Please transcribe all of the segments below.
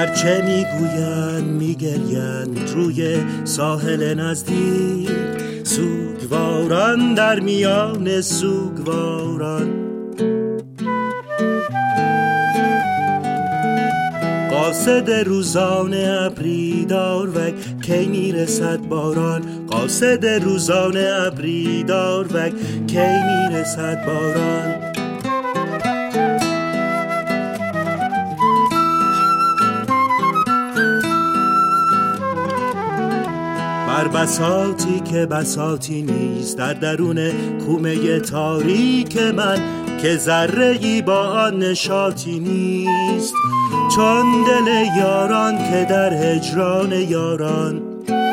گرچه میگویند میگریند روی ساحل نزدیک، سوگواران در میان سوگواران. قاصد روزانه ابری داروک کی میرسد باران، قاصد روزانه ابری داروک کی میرسد باران. بر بساطی که بساطی نیست در درون کومه تاریک من، که ذره‌ای با آن نشاطی نیست، چون دل یاران که در هجران یاران.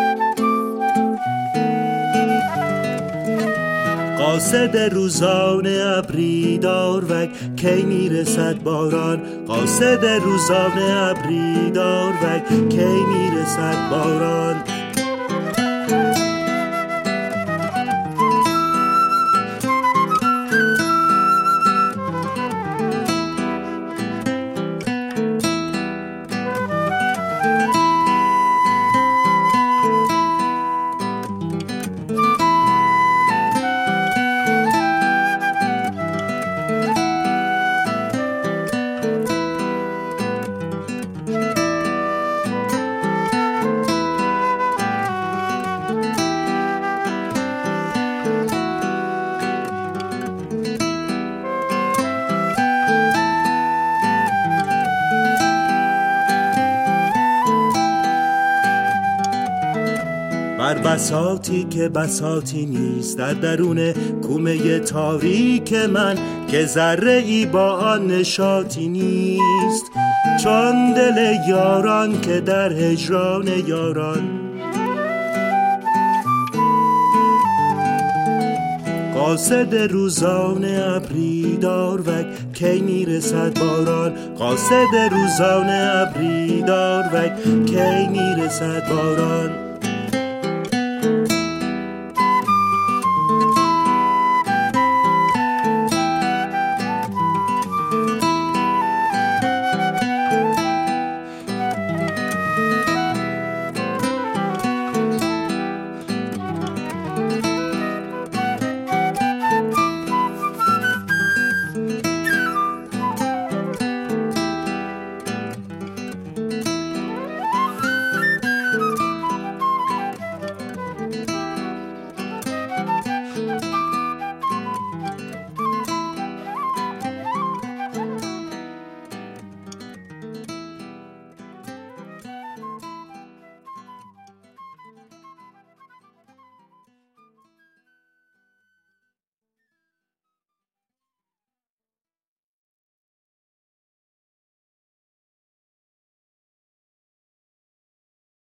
قاصد روزانه ابری داروک کی میرسد باران، قاصد روزانه ابری داروک کی میرسد باران. بر بساطی که بساطی نیست در درون کومه تاریک من، که ذره‌ای با آن نشاطی نیست، چون دل یاران که در هجران یاران. قاصد روزانه ابری داروک کی میرسد باران، قاصد روزانه ابری داروک کی میرسد باران.